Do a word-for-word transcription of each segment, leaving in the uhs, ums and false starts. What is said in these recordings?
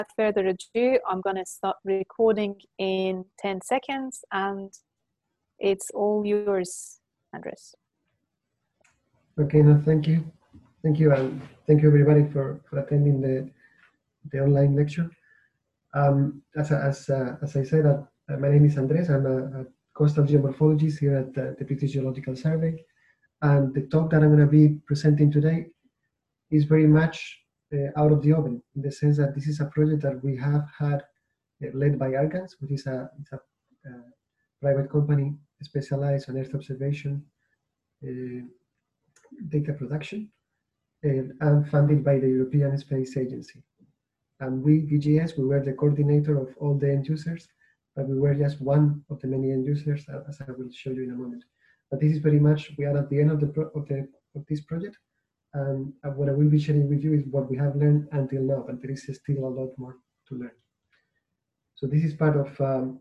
further ado, I'm going to start recording in ten seconds, and it's all yours, Andres. Okay, no, thank you. Thank you, and thank you everybody for, for attending the, the online lecture. Um, as as, uh, as I said, uh, my name is Andres. I'm a, a coastal geomorphologist here at the, the British Geological Survey. And the talk that I'm going to be presenting today is very much uh, out of the oven, in the sense that this is a project that we have had uh, led by Argans, which is a, it's a uh, private company specialized on Earth observation, uh, data production, and, and funded by the European Space Agency. And we, V G S, we were the coordinator of all the end users, but we were just one of the many end users, as I will show you in a moment. But this is very much, we are at the end of the pro of the of this project, and what I will be sharing with you is what we have learned until now, but there is still a lot more to learn. So this is part of um,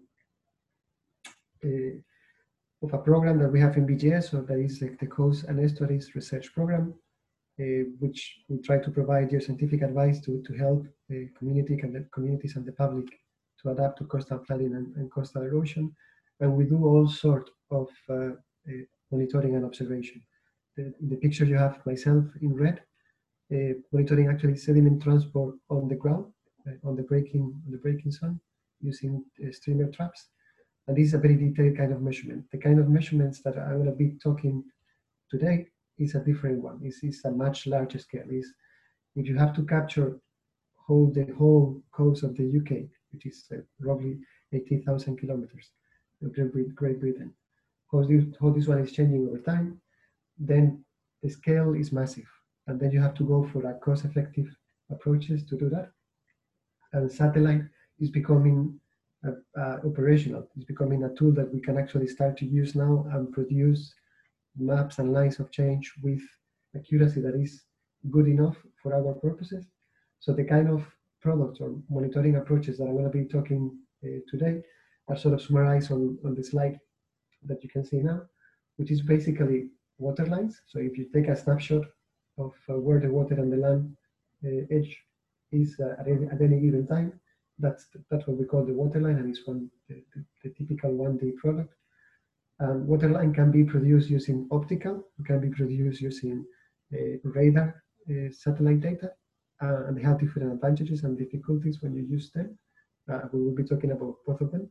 a, of a program that we have in V G S, so that is the, the Coast and Estuaries Research Program, uh, which we try to provide geoscientific advice to, to help the community and the communities and the public to adapt to coastal flooding and, and coastal erosion. And we do all sorts of uh, uh, monitoring and observation. The, in the picture you have myself in red, uh, monitoring actually sediment transport on the ground, uh, on the breaking on the breaking zone, using uh, streamer traps. And this is a very detailed kind of measurement. The kind of measurements that I'm going to be talking today is a different one. It's, it's a much larger scale. It's, if you have to capture whole, the whole coast of the U K, which is uh, roughly eighteen thousand kilometers, Great Britain, how this, how this one is changing over time, then the scale is massive. And then you have to go for a cost-effective approaches to do that. And satellite is becoming uh, uh, operational. It's becoming a tool that we can actually start to use now and produce maps and lines of change with accuracy that is good enough for our purposes. So the kind of products or monitoring approaches that I'm going to be talking uh, today are sort of summarized on, on the slide that you can see now, which is basically water lines. So if you take a snapshot of uh, where the water and the land uh, edge is uh, at, any, at any given time, that's that's what we call the water line, and it's one the, the, the typical one D product. Um, waterline can be produced using optical, it can be produced using uh, radar uh, satellite data, uh, and they have different advantages and difficulties when you use them. Uh, we will be talking about both of them.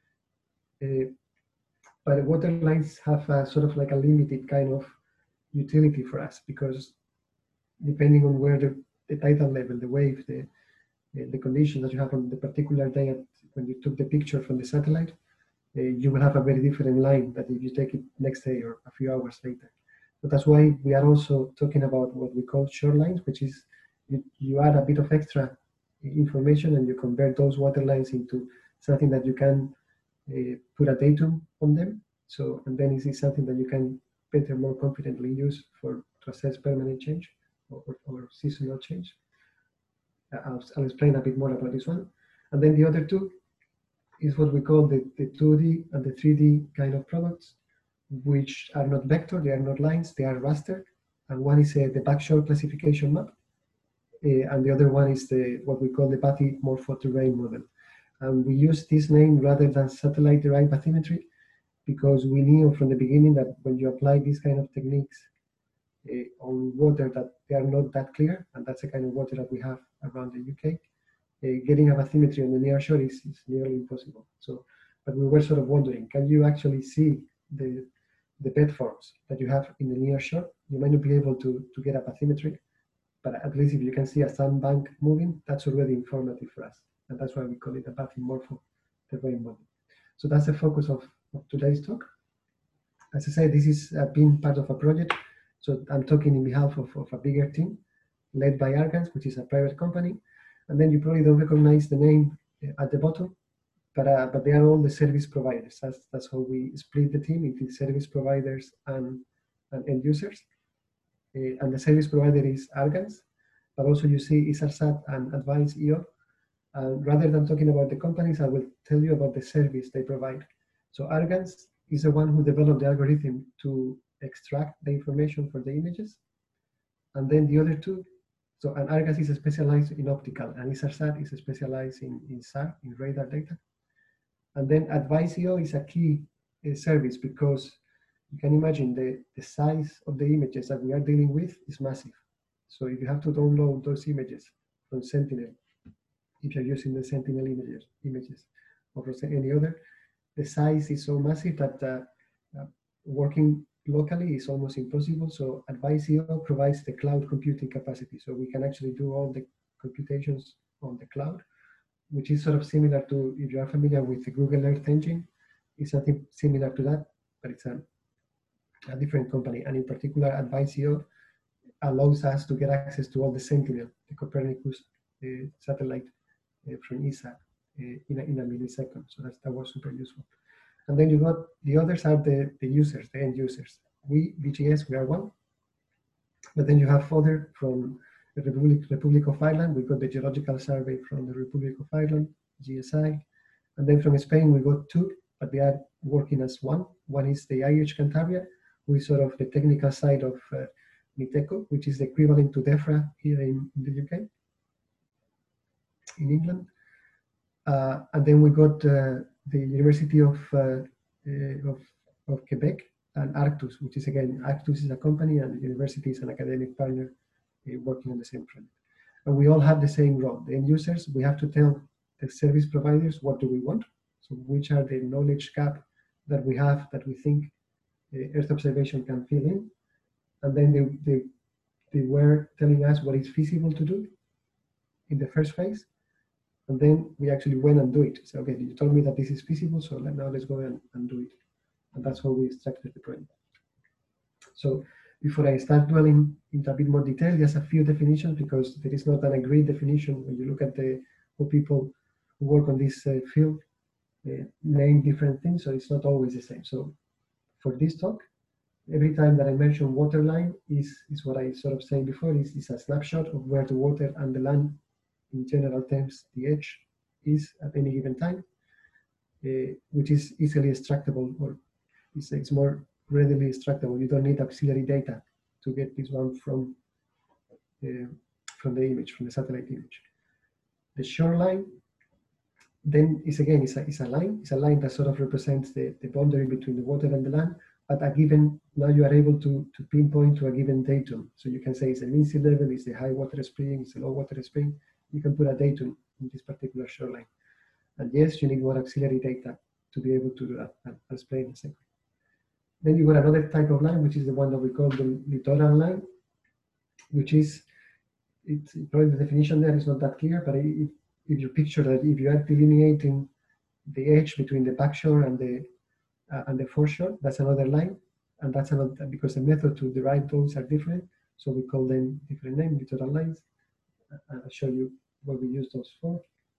Uh, but water lines have a, sort of like a limited kind of utility for us, because depending on where the, the tidal level, the wave, the, the conditions that you have on the particular day at, when you took the picture from the satellite, Uh, you will have a very different line that if you take it next day or a few hours later. So that's why we are also talking about what we call shorelines, which is you, you add a bit of extra information and you convert those water lines into something that you can uh, put a datum on them. So, and then it is something that you can better, more confidently use for to assess permanent change or, or, or seasonal change. I'll, I'll explain a bit more about this one. And then the other two is what we call the, the two D and the three D kind of products, which are not vector, they are not lines, they are raster. And one is uh, the backshore classification map, uh, and the other one is the what we call the bathymorphoterrain model. And we use this name rather than satellite-derived bathymetry because we knew from the beginning that when you apply these kind of techniques uh, on water that they are not that clear, and that's the kind of water that we have around the U K, Uh, getting a bathymetry on the near shore is, is nearly impossible. So, but we were sort of wondering, can you actually see the the bed forms that you have in the near shore? You might not be able to to get a bathymetry, but at least if you can see a sandbank moving, that's already informative for us, and that's why we call it a bathymorphoterrain model. So that's the focus of, of today's talk. As I said, this is uh, being part of a project. So I'm talking in behalf of, of a bigger team led by Argans, which is a private company. And then you probably don't recognize the name at the bottom, but uh, but they are all the service providers. That's that's how we split the team into service providers and, and end users. Uh, and the service provider is Argans, but also you see ISARSAT and Advanced E O. And rather than talking about the companies, I will tell you about the service they provide. So Argans is the one who developed the algorithm to extract the information for the images, and then the other two So, and Argos is specialized in optical, and ISARSAT is specialized in, in S A R, in radar data. And then Advisio is a key uh, service because you can imagine the, the size of the images that we are dealing with is massive. So if you have to download those images from Sentinel, if you're using the Sentinel images, images or any other, the size is so massive that uh, uh, working locally is almost impossible. So Advisio provides the cloud computing capacity. So we can actually do all the computations on the cloud, which is sort of similar to, if you are familiar with the Google Earth engine, it's something similar to that, but it's a, a different company. And in particular, Advisio allows us to get access to all the Sentinel, the Copernicus uh, satellite uh, from E S A uh, in, a, in a millisecond. So that's, that was super useful. And then you got, the others are the, the users, the end users. We, B G S, we are one. But then you have other from the Republic, Republic of Ireland. We got the Geological Survey from the Republic of Ireland, G S I. And then from Spain, we got two, but they are working as one. One is the I H Cantabria, who is sort of the technical side of uh, MITECO, which is the equivalent to DEFRA here in, in the U K, in England. Uh, and then we got uh, the University of, uh, uh, of, of Quebec and Arctus, which is again, Arctus is a company and the university is an academic partner uh, working on the same project. And we all have the same role. The end users, we have to tell the service providers what do we want. So which are the knowledge gap that we have that we think uh, Earth observation can fill in. And then they, they, they were telling us what is feasible to do in the first phase. And then we actually went and do it. So, okay, you told me that this is feasible, so now let's go and, and do it. And that's how we structured the project. So before I start dwelling into a bit more detail, just a few definitions, because there is not an agreed definition. When you look at the how people who work on this uh, field uh, name different things, so it's not always the same. So for this talk, every time that I mention waterline is, is what I sort of saying before, is, is a snapshot of where the water and the land, in general terms, the edge is at any given time, uh, which is easily extractable, or it's, it's more readily extractable. You don't need auxiliary data to get this one from, uh, from the image, from the satellite image. The shoreline, then is again, is a, is a line. It's a line that sort of represents the, the boundary between the water and the land. At a given, now you are able to, to pinpoint to a given datum. So you can say it's a mean sea level, it's a high water spring, it's a low water spring. You can put a datum in this particular shoreline. And yes, you need more auxiliary data to be able to do that. I'll explain in a second. Then you got another type of line, which is the one that we call the littoral line, which is, it's probably the definition there is not that clear, but if, if you picture that if you are delineating the edge between the backshore and the uh, and the foreshore, that's another line, and that's another, because the method to derive those are different, so we call them different names, littoral lines. I'll show you what we use those for.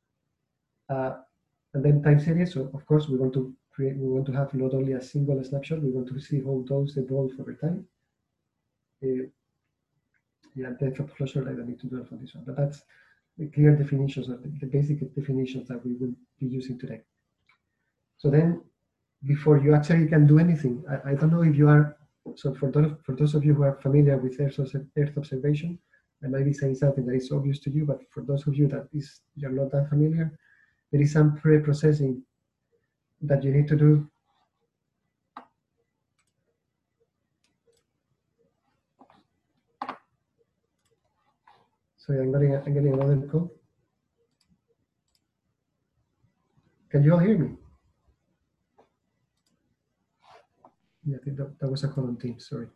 Uh, and then time series. So of course we want to create, we want to have not only a single snapshot, we want to see how those evolve over time. Uh, yeah, depth of closure, I don't need to do it for this one, but that's the clear definitions of the, the basic definitions that we will be using today. So then, before you actually can do anything, I, I don't know if you are, so for those, for those of you who are familiar with Earth, Earth observation, I might be saying something that is obvious to you, but for those of you that is you're not that familiar, there is some pre-processing that you need to do. Sorry, I'm getting, I'm getting another call. Can you all hear me? Yeah, I think that, that was a call on Teams, sorry.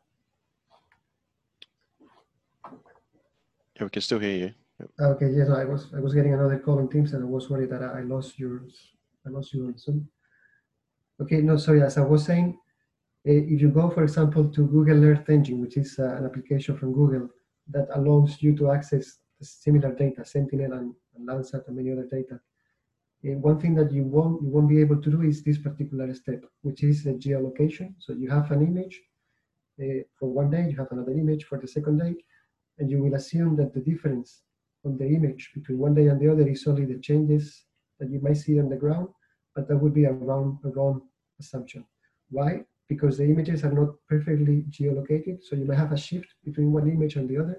Yeah, we can still hear you. Yep. Okay, yes, I was I was getting another call on Teams and I was worried that I lost yours. I lost you on Zoom. Okay, no, sorry, as I was saying, if you go, for example, to Google Earth Engine, which is uh, an application from Google that allows you to access similar data, Sentinel and, and Landsat and many other data, uh, one thing that you won't you won't be able to do is this particular step, which is the geolocation. So you have an image uh, for one day, you have another image for the second day, and you will assume that the difference on the image between one day and the other is only the changes that you might see on the ground, but that would be a wrong, a wrong assumption. Why? Because the images are not perfectly geolocated, so you may have a shift between one image and the other,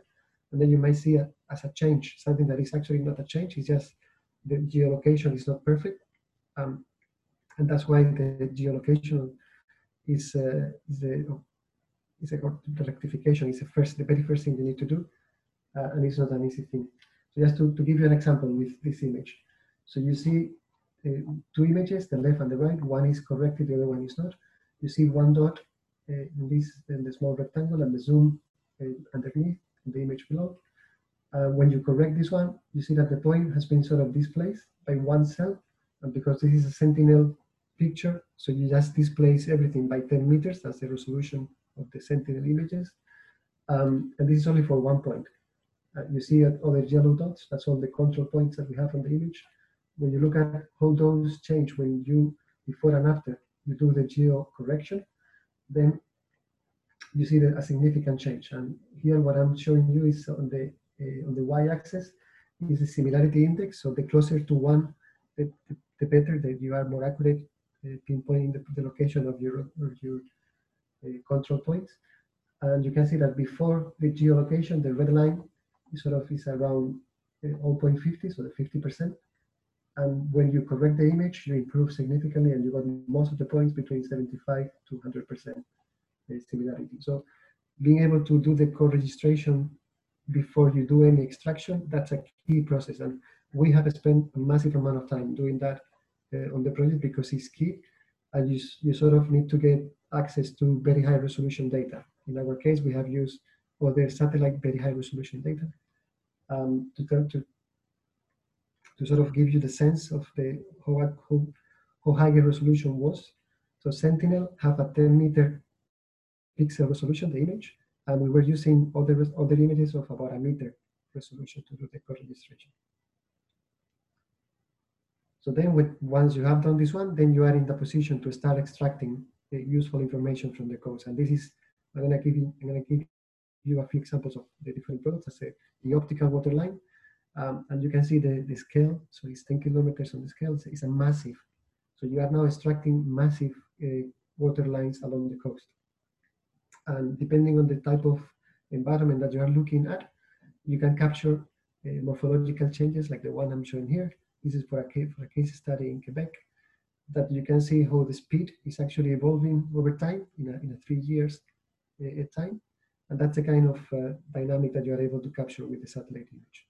And then you might see it as a change, something that is actually not a change, it's just the geolocation is not perfect. Um, and that's why the geolocation is, uh, is, the, is a, the rectification is the, first, the very first thing you need to do, uh, and it's not an easy thing. So just to, to give you an example with this image. So you see uh, two images, the left and the right, one is corrected, the other one is not. You see one dot uh, in this, in the small rectangle, and the zoom uh, underneath, in the image below. Uh, when you correct this one, you see that the point has been sort of displaced by one cell, and because this is a Sentinel picture, so you just displace everything by ten meters, that's the resolution of the Sentinel images, um, and this is only for one point. Uh, you see other yellow dots, that's all the control points that we have on the image. When you look at how those change when you, before and after, you do the geo correction, then you see the, a significant change. And here what I'm showing you is on the uh, on the y-axis is the similarity index. So the closer to one, the, the, the better, that you are more accurate uh, pinpointing the, the location of your, of your uh, control points. And you can see that before the geolocation, the red line is sort of is around uh, zero point five zero, so the fifty percent. And when you correct the image, you improve significantly, and you got most of the points between seventy-five to one hundred percent similarity. So being able to do the co-registration before you do any extraction, that's a key process. And we have spent a massive amount of time doing that uh, on the project because it's key. And you, you sort of need to get access to very high resolution data. In our case, we have used other satellite very high resolution data um, to, to, to sort of give you the sense of the how, how, how high the resolution was. So Sentinel have a ten meter pixel resolution, the image, and we were using other, other images of about a meter resolution to do the co-registration. So then with, once you have done this one, then you are in the position to start extracting the useful information from the codes. And this is, I'm gonna give you, I'm gonna give you a few examples of the different products. I say the optical water line, um, and you can see the, the scale. So it's ten kilometers on the scale, so it's a massive. So you are now extracting massive uh, water lines along the coast. And depending on the type of environment that you are looking at, you can capture uh, morphological changes like the one I'm showing here. This is for a, case, for a case study in Quebec, that you can see how the speed is actually evolving over time in a, in a three years uh, time. And that's the kind of uh, dynamic that you are able to capture with the satellite image.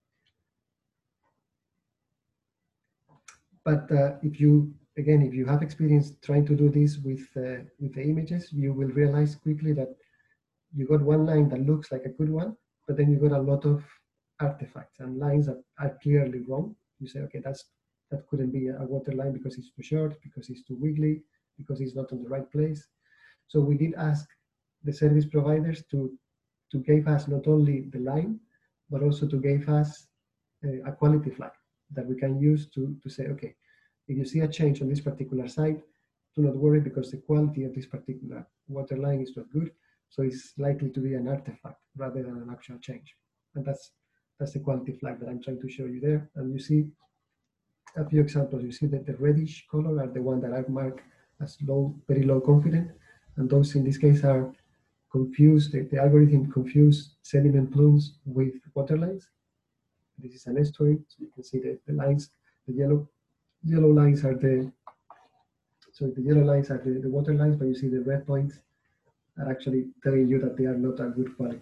But uh, if you, again, if you have experience trying to do this with, uh, with the images, you will realize quickly that you got one line that looks like a good one, but then you got a lot of artifacts and lines that are clearly wrong. You say, okay, that's that couldn't be a water line because it's too short, because it's too wiggly, because it's not on the right place. So we did ask the service providers to, to give us not only the line, but also to give us a, a quality flag that we can use to, to say, okay, if you see a change on this particular site, do not worry because the quality of this particular water line is not good. So it's likely to be an artifact rather than an actual change. And that's, that's the quality flag that I'm trying to show you there. And you see a few examples. You see that the reddish color are the one that I've marked as low, very low confident. And those in this case are confused, the, the algorithm confused sediment plumes with water lines. This is an estuary, so you can see the, the lines, the yellow, yellow lines are the, so the yellow lines are the, the water lines, but you see the red points are actually telling you that they are not a good quality.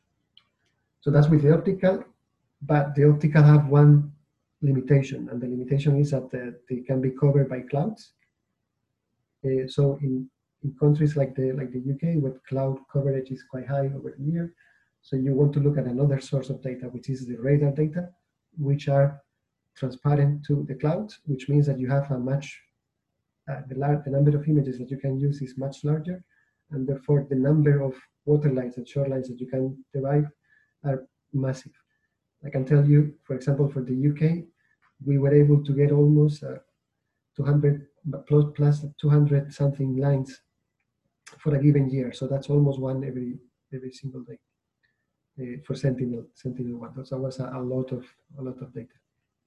So that's with the optical, but the optical have one limitation, and the limitation is that uh, they can be covered by clouds. Uh, so in, in countries like the, like the U K, where cloud coverage is quite high over the year, so you want to look at another source of data, which is the radar data, which are transparent to the clouds, which means that you have a much, uh, the, large, the number of images that you can use is much larger, and therefore the number of water lines and shorelines that you can derive are massive. I can tell you, for example, for the U K, we were able to get almost uh, two hundred plus, plus two hundred something lines for a given year. So that's almost one every every single day uh, for Sentinel Sentinel one. That was a, a lot of a lot of data.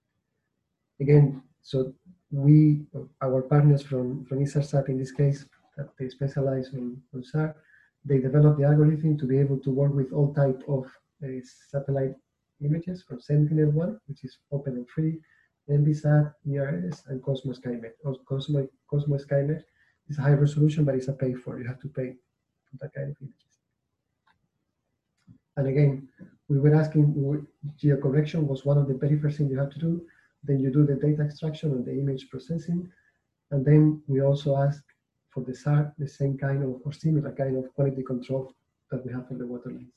Again, so we our partners from from ISARSAT in this case, that they specialize on, on S A R, they developed the algorithm to be able to work with all type of uh, satellite images from Sentinel one, which is open and free, Envisat, E R S, and Cosmos SkyMed. Cosmos, Cosmos SkyMed is high resolution, but it's a pay for. You have to pay for that kind of images. And again, we were asking, geocorrection was one of the very first things you have to do. Then you do the data extraction and the image processing. And then we also ask for the S A R, the same kind of, or similar kind of quality control that we have for the water lines.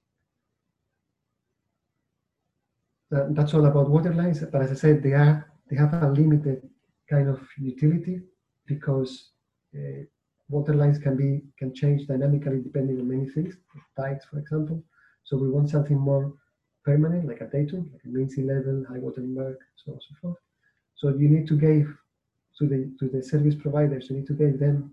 That, that's all about water lines, but as I said, they are they have a limited kind of utility because uh, water lines can be can change dynamically depending on many things, tides, for example. So we want something more permanent, like a datum, like a mean sea level, high water mark, so on and so forth. So you need to give to the to the service providers, you need to give them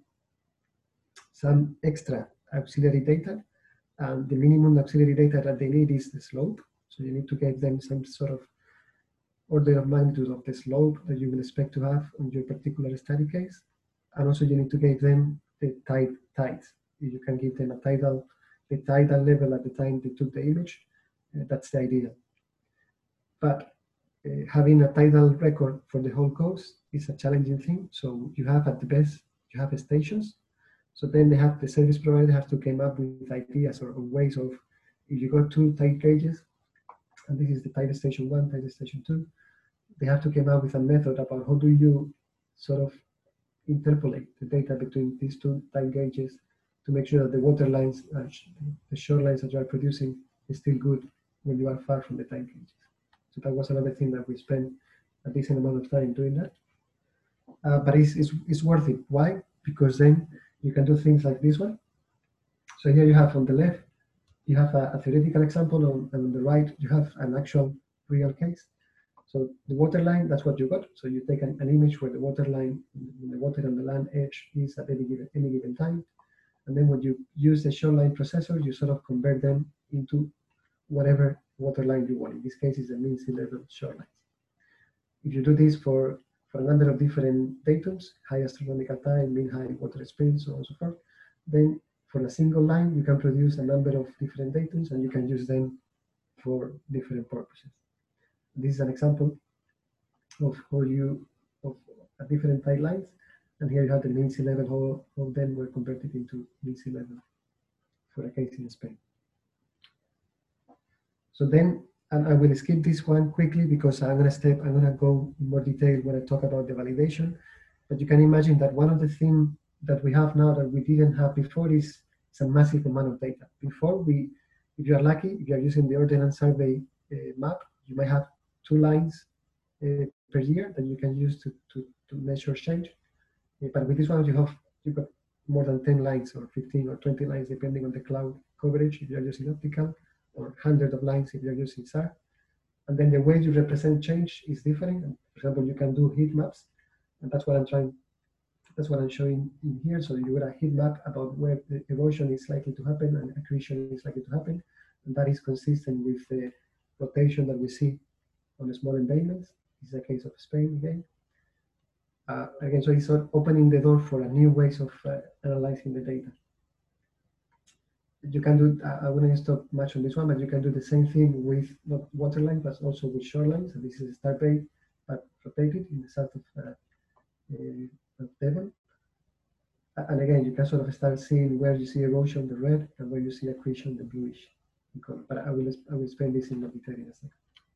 some extra auxiliary data, and the minimum auxiliary data that they need is the slope. So you need to give them some sort of order of magnitude of the slope that you will expect to have on your particular study case. And also you need to give them the tide tides. You can give them a tidal, the tidal level at the time they took the image. Uh, that's the ideal. But uh, having a tidal record for the whole coast is a challenging thing. So you have at the best, you have stations. So then they have, the service provider have to come up with ideas or, or ways of, if you got two tide gauges, and this is the tide station one, tide station two, they have to come up with a method about how do you sort of interpolate the data between these two tide gauges to make sure that the water lines, uh, the shorelines that you are producing is still good when you are far from the tide gauges. So that was another thing that we spent a decent amount of time doing that. Uh, but it's, it's, it's worth it. Why? Because then you can do things like this one. So here you have on the left, you have a, a theoretical example, on, and on the right, you have an actual real case. So the water line, that's what you got. So you take an, an image where the water line, the water and the land edge is at any given, any given time. And then when you use the shoreline processor, you sort of convert them into whatever water line you want. In this case, it's a mean sea level shorelines. If you do this for, for a number of different datums, high astronomical time, mean high water speed, so on and so forth, then for a single line, you can produce a number of different datums and you can use them for different purposes. This is an example of how you, of a different tide lines. And here you have the mean sea level, how, how then were converted into mean sea level for a case in Spain. So then, and I will skip this one quickly because I'm gonna step, I'm gonna go in more detail when I talk about the validation. But you can imagine that one of the things that we have now that we didn't have before is, is a massive amount of data. Before we, if you are lucky, if you are using the Ordnance Survey uh, map, you might have two lines uh, per year that you can use to, to, to measure change. Uh, but with this one, you have you got more than ten lines or fifteen or twenty lines, depending on the cloud coverage, if you're using optical, or hundreds of lines if you're using S A R. And then the way you represent change is different. For example, you can do heat maps, and that's what I'm trying, that's what I'm showing in here. So you got a heat map about where the erosion is likely to happen and accretion is likely to happen. And that is consistent with the rotation that we see on the small embayments. This is a case of Spain again. Uh, again, so it's opening the door for a new ways of uh, analyzing the data. You can do, uh, I wouldn't stop much on this one, but you can do the same thing with not waterline, but also with shorelines. And this is Starbase, but rotated in the south of, uh, uh, of Devon. And again, you can sort of start seeing where you see erosion, the red, and where you see accretion, the bluish color. But I will, I will explain this in more detail in a second.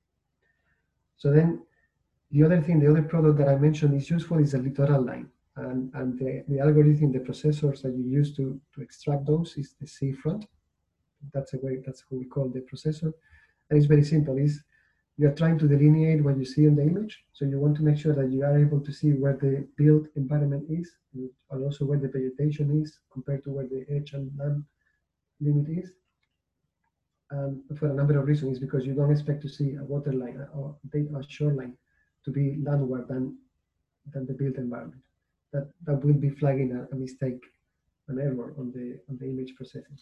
So then, the other thing, the other product that I mentioned is useful is a littoral line. And, and the, the algorithm, the processors that you use to, to extract those is the seafront. That's a way, that's what we call the processor. And it's very simple. It's, you're trying to delineate what you see in the image. So you want to make sure that you are able to see where the built environment is, and also where the vegetation is compared to where the edge and land limit is. And for a number of reasons, because you don't expect to see a water line or a shoreline to be landward than, than the built environment. That, that will be flagging a, a mistake, an error on the, on the image processing.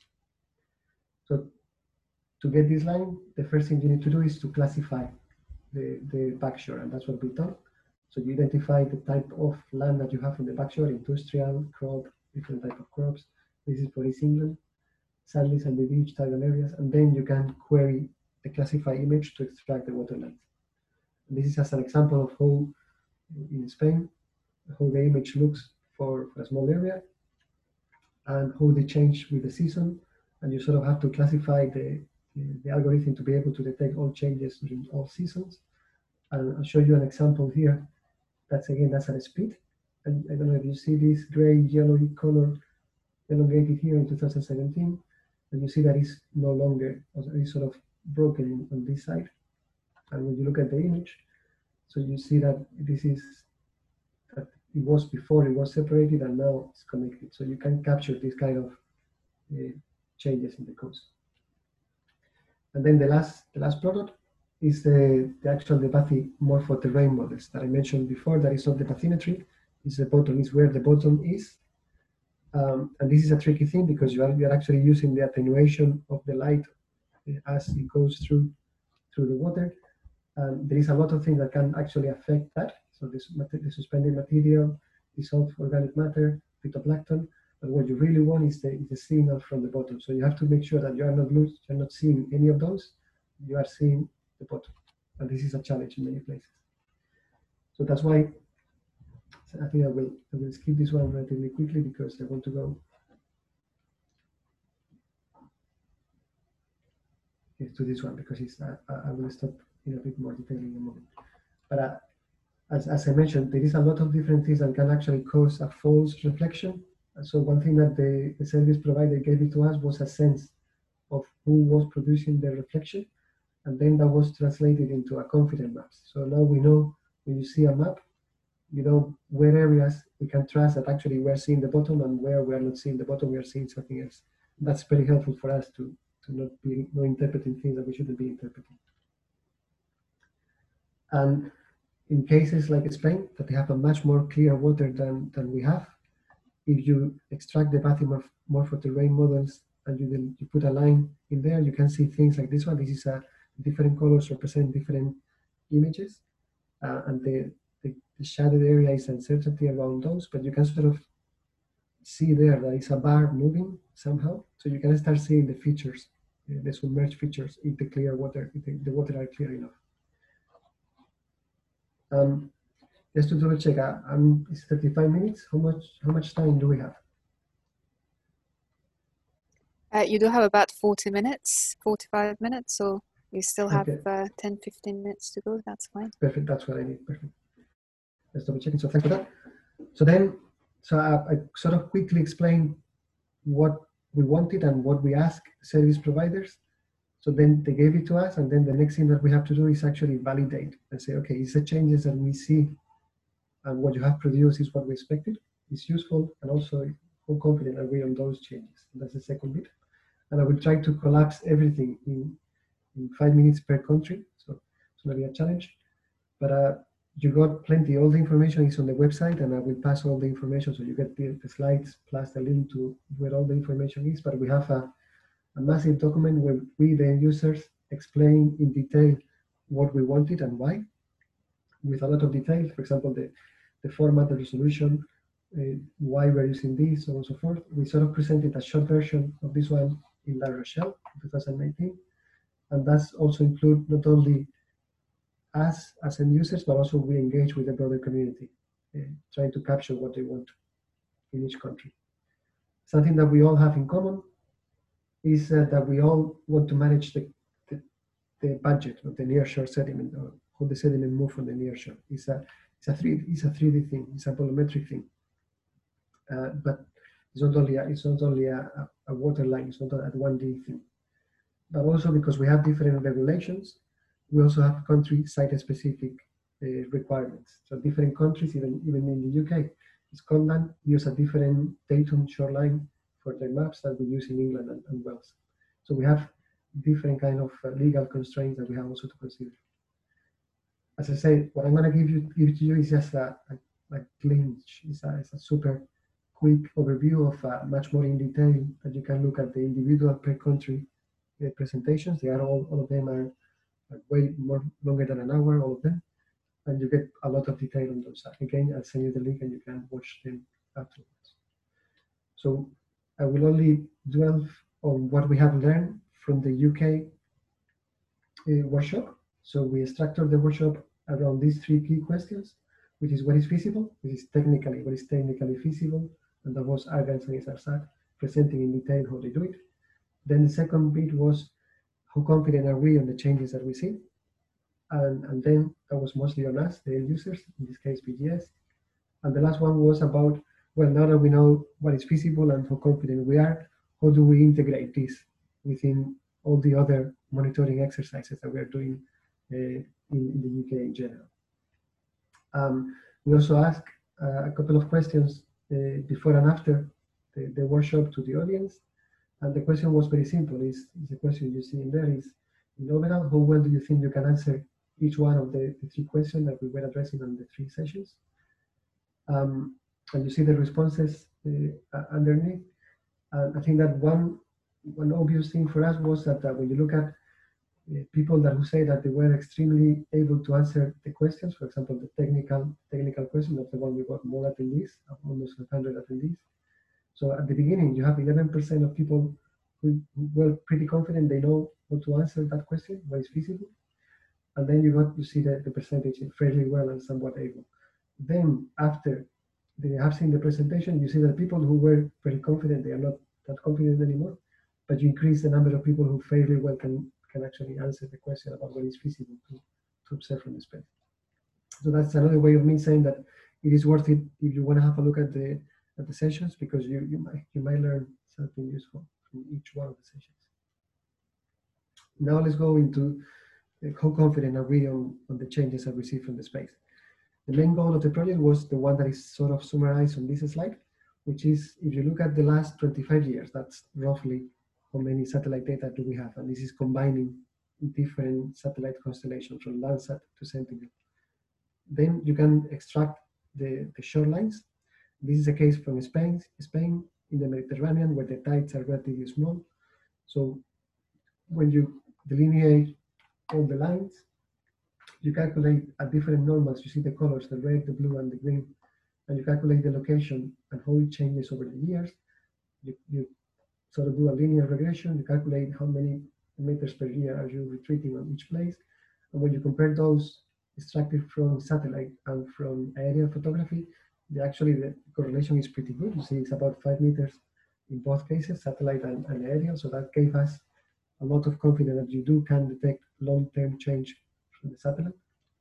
So to get this line, the first thing you need to do is to classify the, the backshore, and that's what we've done. So you identify the type of land that you have on the backshore, industrial, crop, different type of crops. This is for East England. sandy, sandy beach, tidal areas, and then you can query the classify image to extract the water length. And this is as an example of how, in Spain, how the image looks for, for a small area, and how they change with the season, and you sort of have to classify the, the, the algorithm to be able to detect all changes during all seasons. And I'll show you an example here. That's again, that's at a speed. And I don't know if you see this gray, yellowy color elongated here in two thousand seventeen, and you see that it's no longer, it's sort of broken on this side. And when you look at the image, so you see that this is, that it was before it was separated and now it's connected. So you can capture this kind of uh, changes in the coast. And then the last, the last product is the, the actual the Bathymetric terrain models that I mentioned before. That is not the bathymetry, is the bottom, is where the bottom is. Um, and this is a tricky thing because you are, you are actually using the attenuation of the light as it goes through through the water. Um, there is a lot of things that can actually affect that. So this, the suspended material, dissolved organic matter, phytoplankton. But what you really want is the, is the signal from the bottom. So you have to make sure that you are not loose, you're not seeing any of those. You are seeing the bottom, and this is a challenge in many places. So that's why I think I will I will skip this one relatively quickly because I want to go to this one because it's uh, I will stop in a bit more detail in a moment. But uh, as, as I mentioned, there is a lot of different things that can actually cause a false reflection. And so one thing that the, the service provider gave it to us was a sense of who was producing the reflection, and then that was translated into a confident maps. So now we know when you see a map, you know where areas we can trust that actually we're seeing the bottom, and where we're not seeing the bottom, we are seeing something else. That's very helpful for us to, to not be not interpreting things that we shouldn't be interpreting. And in cases like Spain, that they have a much more clear water than, than we have, if you extract the Bathymetric terrain models and you then you put a line in there, you can see things like this one. This is a different colors represent different images, uh, and the, the, the shaded area is uncertainty around those, but you can sort of see there that is a bar moving somehow. So you can start seeing the features, uh, the submerged features, if the clear water, if the, the water are clear enough. Um, just to double check, uh, um, it's thirty-five minutes. How much, how much time do we have? Uh, you do have about forty minutes, forty-five minutes, so you still have Okay. uh, ten, fifteen minutes to go. That's fine. Perfect, that's what I need, perfect. Let's double checking, so thanks for that. So then, so I, I sort of quickly explained what we wanted and what we asked service providers. So then they gave it to us, and then the next thing that we have to do is actually validate and say, okay, is the changes that we see and what you have produced is what we expected, it's useful, and also how confident are we on those changes? And that's the second bit. And I will try to collapse everything in, in five minutes per country. So it's going to be a challenge. But uh, you got plenty. All the information is on the website, and I will pass all the information. So you get the, the slides plus the link to where all the information is. But we have a, a massive document where we, the end users, explain in detail what we wanted and why, with a lot of detail. For example, the, the format, the resolution, uh, why we're using this, so on and so forth. We sort of presented a short version of this one in La Rochelle in two thousand nineteen. And that's also include not only us as end users, but also we engage with the broader community, uh, trying to capture what they want in each country. Something that we all have in common is uh, that we all want to manage the, the, the budget of the nearshore sediment, or how the sediment move from the nearshore. It's a, it's a three, it's a three D thing. It's a volumetric thing. Uh, but it's not only a, it's not only a, a, a water line. It's not a one D thing. But also because we have different regulations, we also have country site-specific uh, requirements. So different countries, even even in the U K, Scotland use a different datum shoreline for their maps that we use in England and, and Wales. So we have different kind of uh, legal constraints that we have also to consider. As I say, what I'm going to give you give to you is just a, a, a glimpse. It's a, it's a super quick overview of uh, much more in detail that you can look at the individual per country uh, presentations. They are all all of them are way more longer than an hour, all of them, and you get a lot of detail on those. Again, I'll send you the link and you can watch them afterwards. So I will only dwell on what we have learned from the U K uh, workshop. So we structured the workshop around these three key questions, which is what is feasible, which is technically, what is technically feasible, and that was Argyle and Isarsat presenting in detail how they do it. Then the second bit was how confident are we on the changes that we see? And, and then that was mostly on us, the end users, in this case B G S. And the last one was about, well, now that we know what is feasible and how confident we are, how do we integrate this within all the other monitoring exercises that we are doing uh, in, in the U K in general? Um, we also asked uh, a couple of questions uh, before and after the, the workshop to the audience. And the question was very simple. Is is the question you see in there is, in overall, how well do you think you can answer each one of the, the three questions that we were addressing on the three sessions? Um, and you see the responses uh, underneath. And I think that one one obvious thing for us was that uh, when you look at uh, people that who say that they were extremely able to answer the questions, for example, the technical technical question, that's the one we got more attendees, almost one hundred attendees. So at the beginning, you have eleven percent of people who were pretty confident they know how to answer that question, what is feasible. And then you got you see the, the percentage fairly well and somewhat able. Then after they have seen the presentation, you see that people who were very confident, they are not that confident anymore, but you increase the number of people who fairly well can, can actually answer the question about what is feasible to, to observe from the space. So that's another way of me saying that it is worth it if you want to have a look at the at the sessions, because you, you might you might learn something useful from each one of the sessions. Now let's go into how confident are we on, on the changes that we see from the space. The main goal of the project was the one that is sort of summarized on this slide, which is if you look at the last twenty-five years, that's roughly how many satellite data do we have. And this is combining different satellite constellations from Landsat to Sentinel. Then you can extract the, the shorelines. This is a case from Spain, Spain in the Mediterranean, where the tides are relatively small. So when you delineate all the lines, you calculate at different normals. You see the colors, the red, the blue, and the green, and you calculate the location and how it changes over the years. You, you sort of do a linear regression. You calculate how many meters per year are you retreating on each place. And when you compare those extracted from satellite and from aerial photography, the, actually the correlation is pretty good. You see it's about five meters in both cases, satellite and, and aerial. So that gave us a lot of confidence that you do can detect long-term change from the satellite.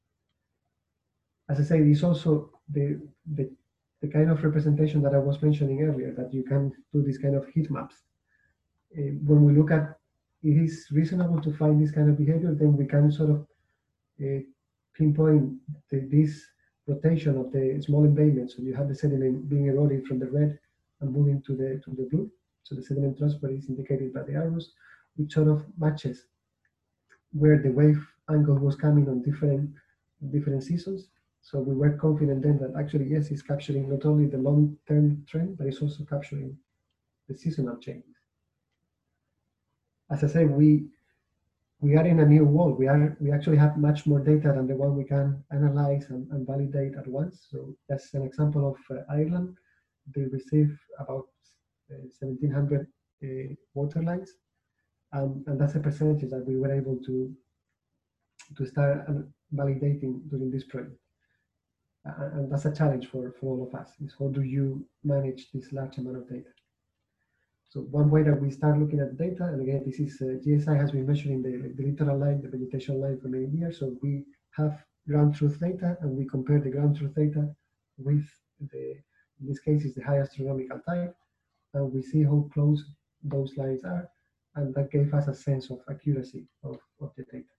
As I say, it's also the, the, the kind of representation that I was mentioning earlier, that you can do this kind of heat maps. Uh, when we look at it is reasonable to find this kind of behavior, then we can sort of uh, pinpoint the, this rotation of the small embayment. So you have the sediment being eroded from the red and moving to the to the blue. So the sediment transfer is indicated by the arrows, which sort of matches where the wave angle was coming on different different seasons. So we were confident then that actually, yes, it's capturing not only the long-term trend, but it's also capturing the seasonal changes. As I say, we we are in a new world. We are we actually have much more data than the one we can analyze and, and validate at once. So that's an example of uh, Ireland. They receive about uh, seventeen hundred uh, water lines, um, and that's a percentage that we were able to to start validating during this project. Uh, and that's a challenge for, for all of us, is how do you manage this large amount of data? So one way that we start looking at the data, and again, this is uh, G S I has been measuring the, the littoral line, the vegetation line for many years. So we have ground truth data, and we compare the ground truth data with the, in this case, is the high astronomical tide, and we see how close those lines are, and that gave us a sense of accuracy of, of the data.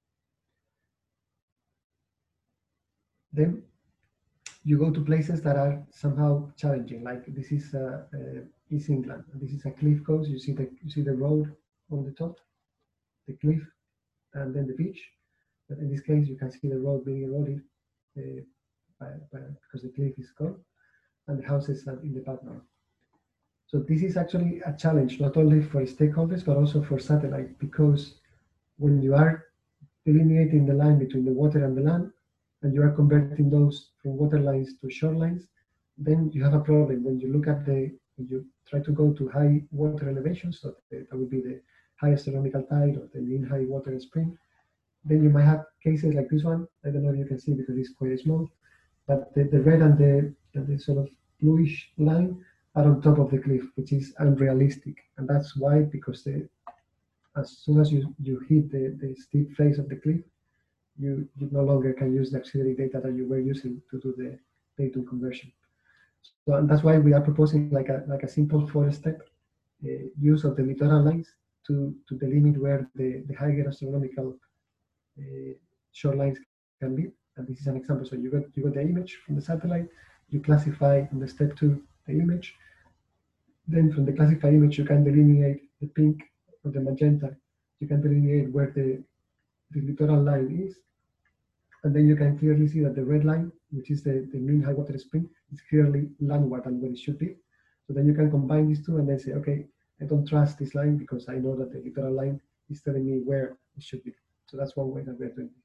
Then you go to places that are somehow challenging, like this is uh, uh, East England. This is a cliff coast. You see the you see the road on the top, the cliff, and then the beach. But in this case, you can see the road being eroded uh, by, by, because the cliff is gone, and the houses are in the background. So this is actually a challenge, not only for stakeholders, but also for satellite, because when you are delineating the line between the water and the land, and you are converting those from water lines to shorelines, then you have a problem. When you look at the, when you try to go to high water elevation, so that would be the high astronomical tide or the mean high water spring, then you might have cases like this one. I don't know if you can see because it's quite small, but the, the red and the, and the sort of bluish line are on top of the cliff, which is unrealistic. And that's why, because the, as soon as you, you hit the, the steep face of the cliff, you, you no longer can use the auxiliary data that you were using to do the datum conversion. So and that's why we are proposing like a, like a simple four-step uh, use of the littoral lines to, to delimit where the, the higher astronomical uh, shorelines can be. And this is an example. So you got, you got the image from the satellite, you classify on the step two the image. Then from the classified image, you can delineate the pink or the magenta. You can delineate where the, the littoral line is. And then you can clearly see that the red line, which is the, the mean high water spring, is clearly landward and where it should be. So then you can combine these two and then say, okay, I don't trust this line because I know that the littoral line is telling me where it should be. So that's one way that we're doing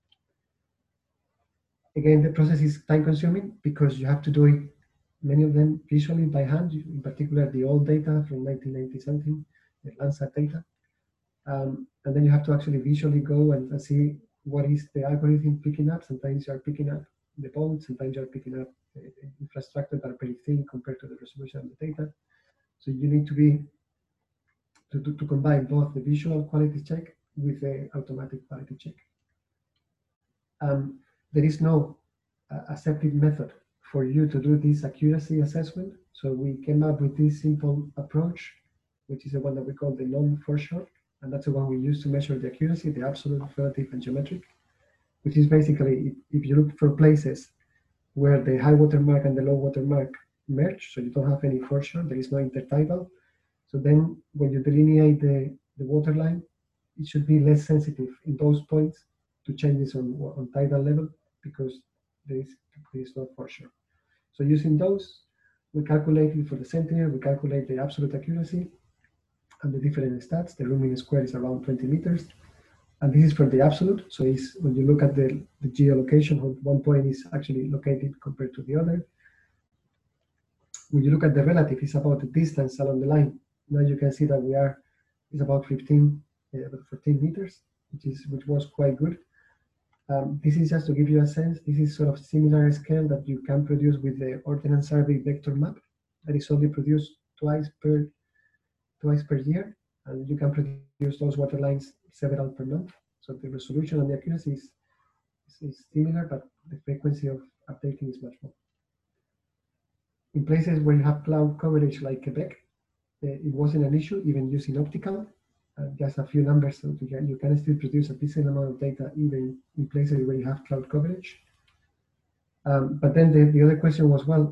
it. Again, the process is time consuming because you have to do it, many of them visually by hand, in particular the old data from nineteen ninety something, the Landsat data. Um, and then you have to actually visually go and, and see what is the algorithm picking up. Sometimes you are picking up the bond, sometimes you are picking up the, the infrastructure that are very thin compared to the resolution of the data. So you need to be to, to, to combine both the visual quality check with the automatic quality check. Um, there is no uh, accepted method for you to do this accuracy assessment. So we came up with this simple approach, which is the one that we call the non-foreshore. And that's the one we use to measure the accuracy, the absolute, relative, and geometric, which is basically, if, if you look for places where the high water mark and the low water mark merge, so you don't have any foreshore, there is no intertidal. So then when you delineate the, the water line, it should be less sensitive in those points to changes on, on tidal level because there is, there is no foreshore. So using those, we calculate it for the Sentinel, we calculate the absolute accuracy and the different stats. The room mean square is around twenty meters. And this is for the absolute. So it's, when you look at the, the geolocation, one point is actually located compared to the other. When you look at the relative, it's about the distance along the line. Now you can see that we are, it's about fifteen, uh, fourteen meters, which is which was quite good. Um, this is just to give you a sense. This is sort of similar scale that you can produce with the Ordnance Survey vector map that is only produced twice per twice per year, and you can produce those water lines several per month. So the resolution and the accuracy is, is, is similar, but the frequency of updating is much more. In places where you have cloud coverage like Quebec, uh, it wasn't an issue, even using optical. Uh, just a few numbers, so you can, you can still produce a decent amount of data even in places where you have cloud coverage. Um, but then the, the other question was, well,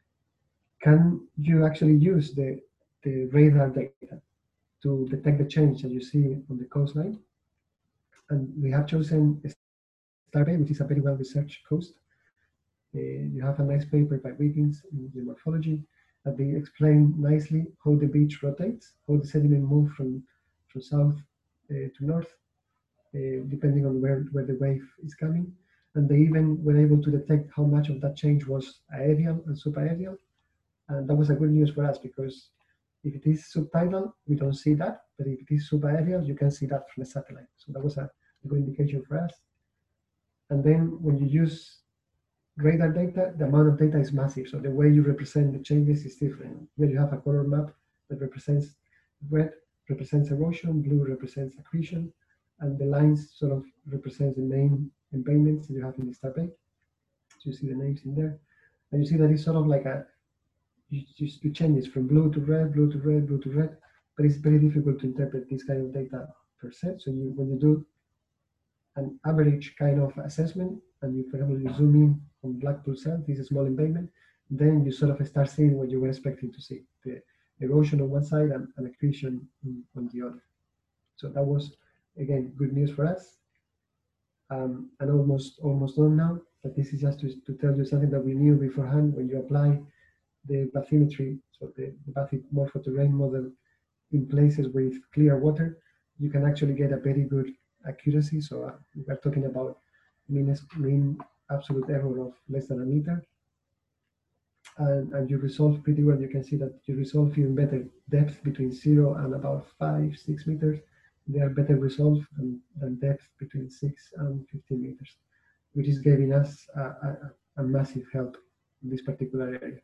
can you actually use the, the radar data to detect the change that you see on the coastline? And we have chosen Starbay, which is a very well-researched coast. Uh, you have a nice paper by Wiggins in geomorphology that they explain nicely how the beach rotates, how the sediment moves from, from south uh, to north, uh, depending on where, where the wave is coming. And they even were able to detect how much of that change was aerial and subaerial. And that was a good news for us because if it is subtidal, we don't see that. But if it is subaerial, you can see that from the satellite. So that was a good indication for us. And then when you use radar data, the amount of data is massive. So the way you represent the changes is different. Here you have a color map that represents red represents erosion, blue represents accretion, and the lines sort of represents the main embayments that you have in the Starbay. So you see the names in there. And you see that it's sort of like a, you, you, you change it from blue to red, blue to red, blue to red, but it's very difficult to interpret this kind of data per se. So you, when you do an average kind of assessment, and you, for example, you zoom in on Blackpool South, this is a small embayment, then you sort of start seeing what you were expecting to see, the erosion on one side and, and accretion on, on the other. So that was, again, good news for us. Um, and almost almost done now, but this is just to, to tell you something that we knew beforehand. When you apply the bathymetry, so the, the bathymorphoterrain model in places with clear water, you can actually get a very good accuracy. So uh, we're talking about mean, mean absolute error of less than a meter. and, and you resolve pretty well. You can see that you resolve even better depth between zero and about five, six meters. They are better resolved than, than depth between six and fifteen meters, which is giving us a, a, a massive help in this particular area.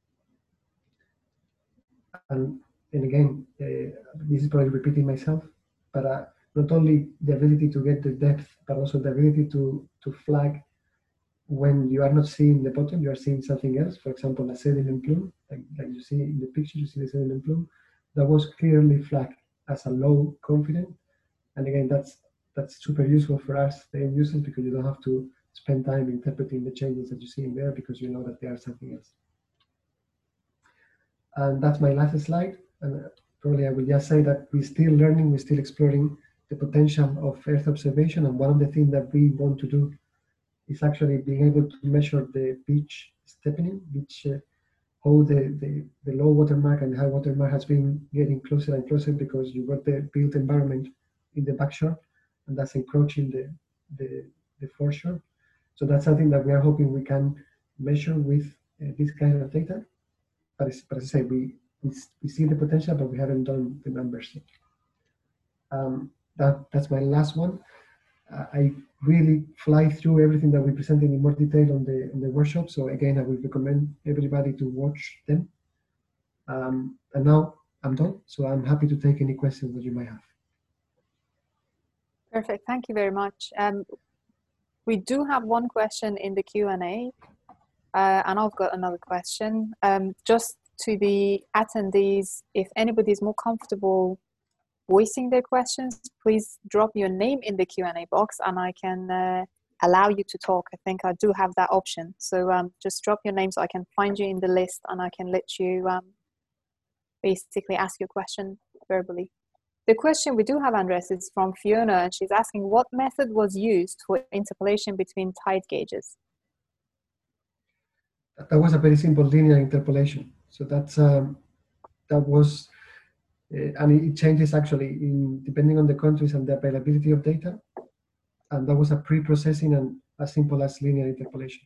And, and again, uh, this is probably repeating myself, but uh, not only the ability to get the depth, but also the ability to, to flag when you are not seeing the bottom, you are seeing something else. For example, a sediment plume, like, like you see in the picture, you see the sediment plume, that was clearly flagged as a low confident. And again, that's that's super useful for us, the end users, because you don't have to spend time interpreting the changes that you see in there because you know that they are something else. And that's my last slide. And probably I will just say that we're still learning, we're still exploring the potential of Earth observation. And one of the things that we want to do is actually being able to measure the beach steepening, beach, uh, how the, the, the low water mark and high water mark has been getting closer and closer because you got the built environment in the backshore, and that's encroaching the, the, the foreshore. So that's something that we are hoping we can measure with uh, this kind of data. But, as, but as I say, we, we, we see the potential, but we haven't done the numbers yet. Um, that, that's my last one. Uh, I really fly through everything that we presented in more detail on the, on the workshop. So again, I would recommend everybody to watch them. Um, and now I'm done. So I'm happy to take any questions that you might have. Perfect. Thank you very much. Um, we do have one question in the Q and A, uh, and I've got another question. Um, just to the attendees, if anybody is more comfortable voicing their questions, please drop your name in the Q and A box and I can uh, allow you to talk. I think I do have that option. So um, just drop your name so I can find you in the list and I can let you um, basically ask your question verbally. The question we do have, Andres, is from Fiona, and she's asking what method was used for interpolation between tide gauges? That was a very simple linear interpolation. So that's um, that was, uh, and it changes actually in depending on the countries and the availability of data. And that was a pre-processing and as simple as linear interpolation.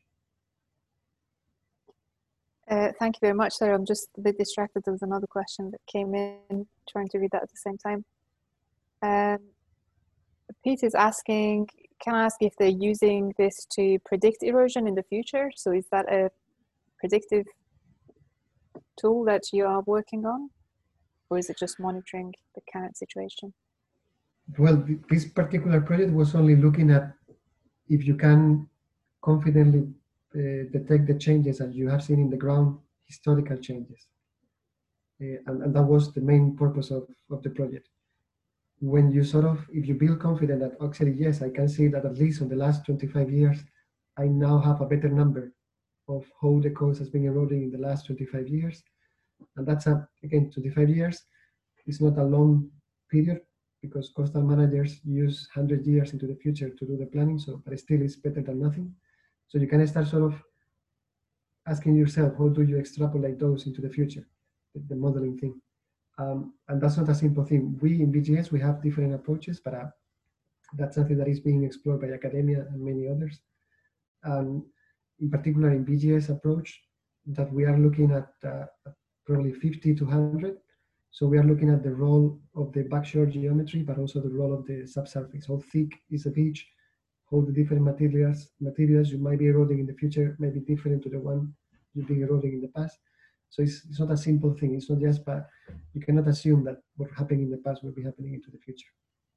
Uh, thank you very much, sir. I'm just a bit distracted. There was another question that came in, trying to read that at the same time. Um, Pete is asking, can I ask if they're using this to predict erosion in the future? So is that a predictive tool that you are working on? Or is it just monitoring the current situation? Well, this particular project was only looking at if you can confidently uh, detect the changes that you have seen in the ground, historical changes. Uh, and, and that was the main purpose of, of the project. When you sort of, if you build confident that actually, yes, I can see that at least in the last twenty-five years, I now have a better number of how the coast has been eroding in the last twenty-five years. And that's, a, again, twenty-five years. It's not a long period because coastal managers use one hundred years into the future to do the planning, so but still it's better than nothing. So you can start sort of asking yourself, how do you extrapolate those into the future, the, the modeling thing. Um, and that's not a simple thing. We in B G S, we have different approaches, but uh, that's something that is being explored by academia and many others. Um, in particular, in B G S approach, that we are looking at uh, probably fifty to one hundred. So we are looking at the role of the backshore geometry, but also the role of the subsurface. How thick is the beach? How the different materials materials you might be eroding in the future may be different to the one you've been eroding in the past. So it's, it's not a simple thing. It's not just, but you cannot assume that what happened in the past will be happening into the future.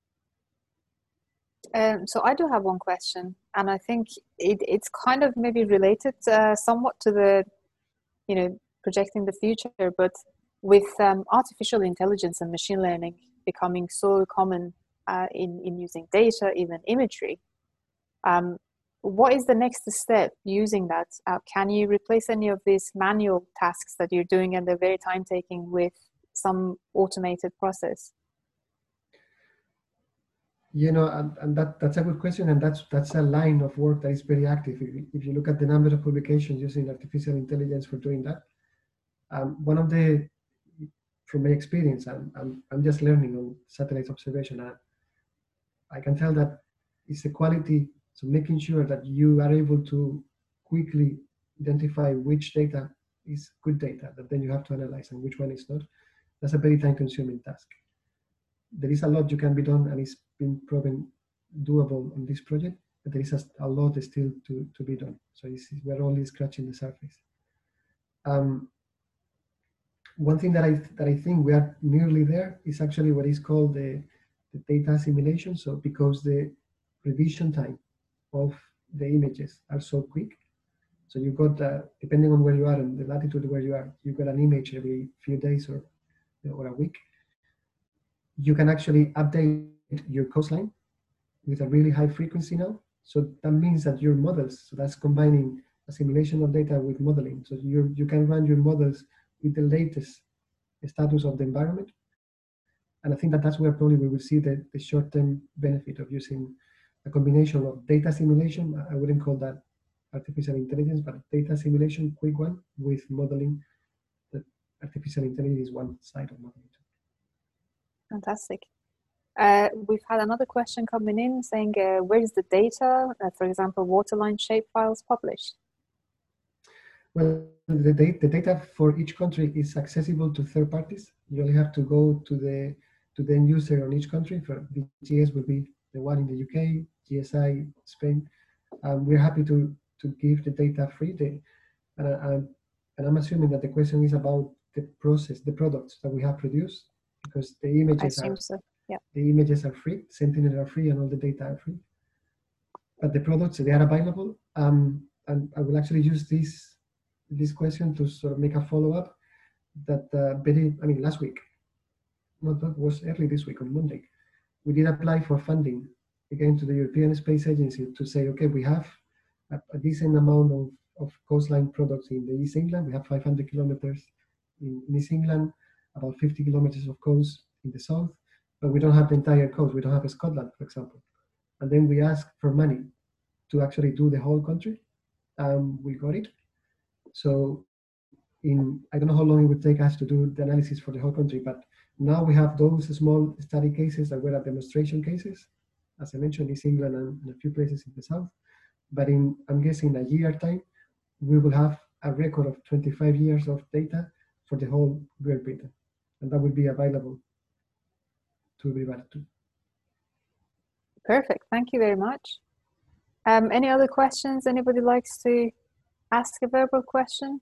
Um, so I do have one question, and I think it, it's kind of maybe related uh, somewhat to the, you know, projecting the future, but with um, artificial intelligence and machine learning becoming so common uh, in, in using data, even imagery, um, what is the next step using that? Uh, can you replace any of these manual tasks that you're doing and they're very time-taking with some automated process? You know, and, and that, that's a good question, and that's that's a line of work that is very active. If, if you look at the number of publications using artificial intelligence for doing that, um, one of the, from my experience, I'm, I'm, I'm just learning on satellite observation, and I can tell that it's the quality, so making sure that you are able to quickly identify which data is good data that then you have to analyze and which one is not. That's a very time-consuming task. There is a lot you can be done, and it's been proven doable on this project, but there is a, a lot still to, to be done. So it's, we're only scratching the surface. Um, one thing that I that I think we are nearly there is actually what is called the, the data assimilation. So because the revision time of the images are so quick, so you got uh, depending on where you are and the latitude where you are, you got an image every few days or or a week. You can actually update your coastline with a really high frequency now. So that means that your models, so that's combining assimilation of data with modeling. So you you can run your models with the latest status of the environment. And I think that that's where probably we will see the, the short-term benefit of using a combination of data assimilation. I wouldn't call that artificial intelligence, but data assimilation, quick one, with modeling. That artificial intelligence is one side of modeling. Fantastic. Uh, we've had another question coming in saying, uh, where is the data, uh, for example, waterline shapefiles published? Well, the, data, the data for each country is accessible to third parties. You only have to go to the to the end user on each country. For V G S would be the one in the U K, G S I, Spain. Um, we're happy to to give the data free. The, and, and, and I'm assuming that the question is about the process, the products that we have produced, because the images I assume are so. Yeah. The images are free, Sentinel are free, and all the data are free. But the products, they are available. Um, and I will actually use this this question to sort of make a follow-up that uh, very, I mean, last week, no, that was early this week on Monday, we did apply for funding again to the European Space Agency to say, okay, we have a, a decent amount of, of coastline products in the East England. We have five hundred kilometers in, in East England, about fifty kilometers of coast in the south, but we don't have the entire coast. We don't have Scotland, for example. And then we asked for money to actually do the whole country. Um, we got it. So in, I don't know how long it would take us to do the analysis for the whole country, but now we have those small study cases that were demonstration cases, as I mentioned, East England and, and a few places in the south. But in, I'm guessing a year time, we will have a record of twenty-five years of data for the whole Great Britain. And that will be available to everybody too. Perfect, thank you very much. Um, any other questions? Anybody likes to ask a verbal question?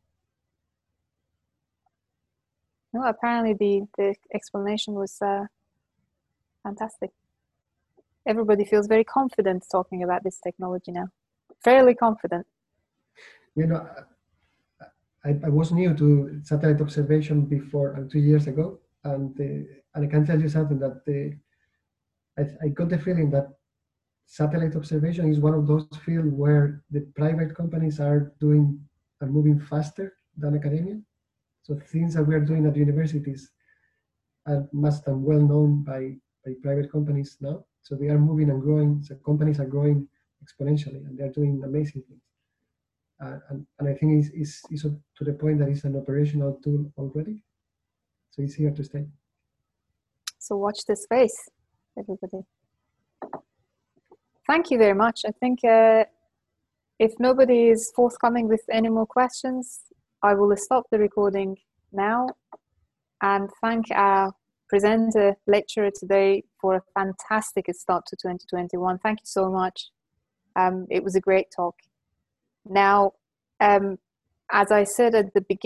No, apparently the, the explanation was uh, fantastic. Everybody feels very confident talking about this technology now. Fairly confident. You know, I, I was new to satellite observation before, uh, two years ago, and, uh, and I can tell you something that the, I, I got the feeling that satellite observation is one of those fields where the private companies are doing, are moving faster than academia. So things that we are doing at universities are must and well known by, by private companies now. So they are moving and growing. So companies are growing exponentially, and they're doing amazing things. Uh, and, and I think it's, it's, it's to the point that it's an operational tool already. So it's here to stay. So watch this space, everybody. Thank you very much. I think uh, if nobody is forthcoming with any more questions, I will stop the recording now and thank our presenter, lecturer today for a fantastic start to twenty twenty-one. Thank you so much. Um, it was a great talk. Now, um, as I said at the beginning,